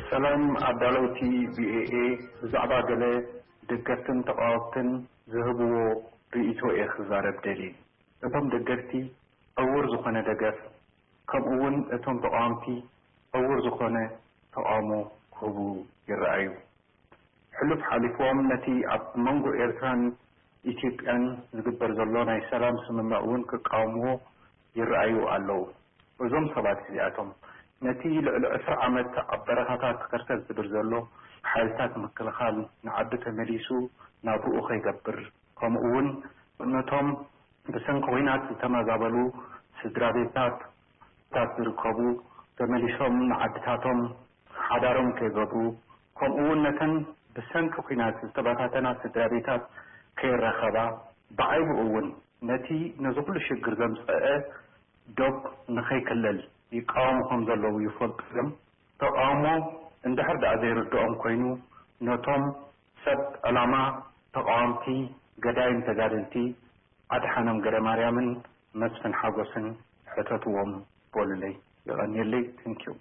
ሰላም አዳለውቲ ቢኤኤ ብዛዕባ ገለ ደገፍትን ተቃወምትን ዝህብዎ ርእይቶ የኽዛረብ ደሊ እቶም ደገፍቲ ዕውር ዝኾነ ደገፍ ከምኡውን እቶም ተቃወምቲ ዕውር ዝኾነ ተቃውሞ ክህቡ ይረኣዩ። ሕሉፍ ሓሊፎም ነቲ ኣብ መንጎ ኤርትራን ኢትዮጵያን ዝግበር ዘሎ ናይ ሰላም ስምምዕ እውን ክቃወምዎ ይረኣዩ ኣለዉ። እዞም ሰባት እዚኣቶም ነቲ ልዕሊ 10 ዓመት ኣብ በረኻታት ክርተት ዝድር ዘሎ ሓይልታት ምክልኻል ንዓዲ ተመሊሱ ናብኡ ከይገብር ከምኡውን ነቶም ብሰንኪ ኩናት ዝተመዛበሉ ስድራ ቤታት ዝርከቡ ተመሊሶም ንዓድታቶም ሓዳሮም ከይገብሩ ከምኡውን ነተን ብሰንኪ ኩናት ዝተበታተና ስድራ ቤታት ከይረኸባ ብዓይቡ እውን ነቲ ነዝኩሉ ሽግር ዘምፀአ ዶብ ንኸይክለል ይቃወሙ ከም ዘለዉ ይፈልጡ እዮም። ተቃውሞ እንድሕር ዳኣ ዘይርድኦም ኮይኑ ነቶም ሰብ ዕላማ ተቃወምቲ ገዳይም ተጋደልቲ ኣድሓኖም ገደ ማርያምን መስፍን ሓጎስን ሕተትዎም በሉለይ ይቐኒለይ። ቴንኪዩ።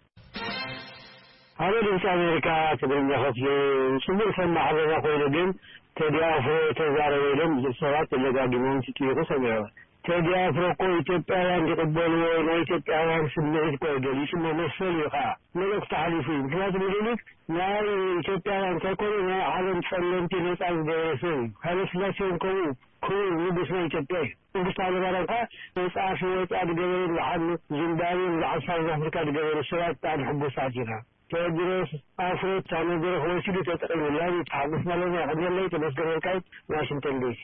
አሁን ድምፅ አሜሪካ ትግርኛ ክፍሊ ጽቡቅ ሰማዕ ዘና ኮይኑ ግን ቴዲ አፍሮ ተዛረበሎም ሰባት ለጋግሞም ሲጥይቁ ሰማያው ቴዲ አፍሮ እኮ ኢትዮጵያውያን ሊቀበሉ ናይ ኢትዮጵያውያን ስምዒት ቆይገሊሽ መመሰል ይኻ መልእክት ሓሊፉ ምክንያቱም ሌሊት ናይ ኢትዮጵያውያን ተኮኑ ናይ ዓለም ጸለምቲ ነፃ ዝገበሰ ኃይለስላሴን ከው ንጉስ ናይ ኢትዮጵያ ንጉስ አለባራንካ ነፃ ሲወጣ ዝገበሩ ለዓል ዚምባብዌ ለዓል ሳውዝ አፍሪካ ዝገበሩ ሰባት ጣን ሕጉሳት ኢና ተድረስ አፍሮ ታነገር ሆሲዱ ተጠቅልላኝ ታግስ ማለት ነው ላይ ተመስገረካይ ዋሽንግተን ዲሲ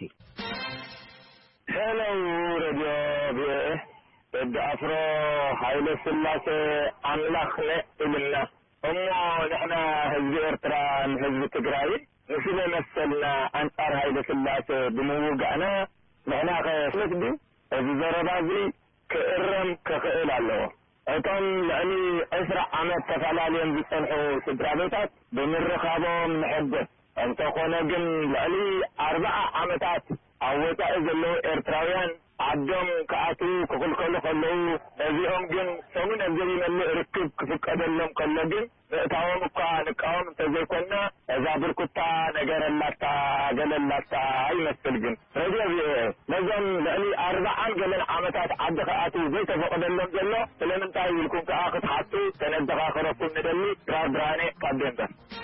Hello, Radio BA. Ed Afro Haile Selassie Amlakhne Ibnna. نحن حزب إرتران حزب تجراي نسيب مثلنا أنصار هايله سلاسة بموقعنا نحن خيسلك دي الزربازي كإرم كخيل الله أتم يعني أسرع عمد تفعلاليهم بيصنحوا سدرابيتات بمرخابهم نحدث أنت قناجن لعلي 4 عمتات عوتا إذلو إرتراويان عدم كأتو كل خلو هذيهم جن سمين الجريم اللي ركب كفك أدلهم كلجن تعاون نقام تزيكونا إذا بركتا نجار اللتا جل اللتا أي مسلجن رجع نزم لأني 4 جل عمتات عد كأتو زي كفك أدلهم جلو فلمن تاي يلكم كأخذ حطو تنزق آخركم ندلي دراني قدمت